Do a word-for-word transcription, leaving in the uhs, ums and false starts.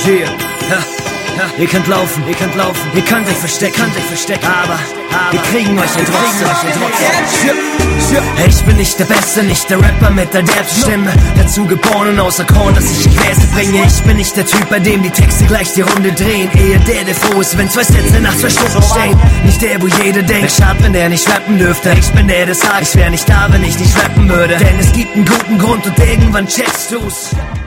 Yeah, ja, ja. Ihr könnt laufen, ihr könnt laufen, ihr könnt euch verstecken, könnt euch verstecken, aber, aber wir kriegen euch ja trotzdem, euch ja trotzdem. Hey, ich bin nicht der Beste, nicht der Rapper mit der derben Stimme, dazu geboren und außer Korn, dass ich Verse bringe. Ich bin nicht der Typ, bei dem die Texte gleich die Runde drehen, eher der, der froh ist, wenn zwei Sätze nach zwei Stunden stehen. Nicht der, wo jeder denkt, wär schad, wenn der nicht rappen dürfte. Ich bin der, der sagt, ich wär nicht da, wenn ich nicht rappen würde, denn es gibt einen guten Grund und irgendwann checkst du's.